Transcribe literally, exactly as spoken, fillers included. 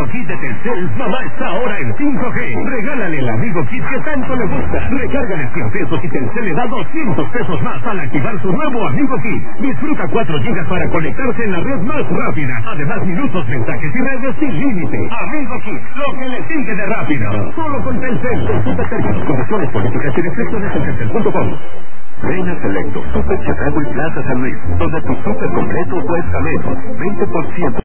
Kit de Telcel, mamá está ahora en cinco G. Regálale el Amigo Kit que tanto le gusta. Recárgale cien pesos y Telcel le da doscientos pesos más al activar su nuevo Amigo Kit. Disfruta cuatro gigas para conectarse en la red más rápida. Además, minutos, mensajes y redes sin límite. Amigo Kit, lo que le sigue de rápido. Solo con Telcel. Consulta términos, condiciones, políticas y restricciones en telcel punto com. Ven a Selecto, Super Chicago y Plaza San Luis, donde tu super completo cuesta menos, veinte por ciento.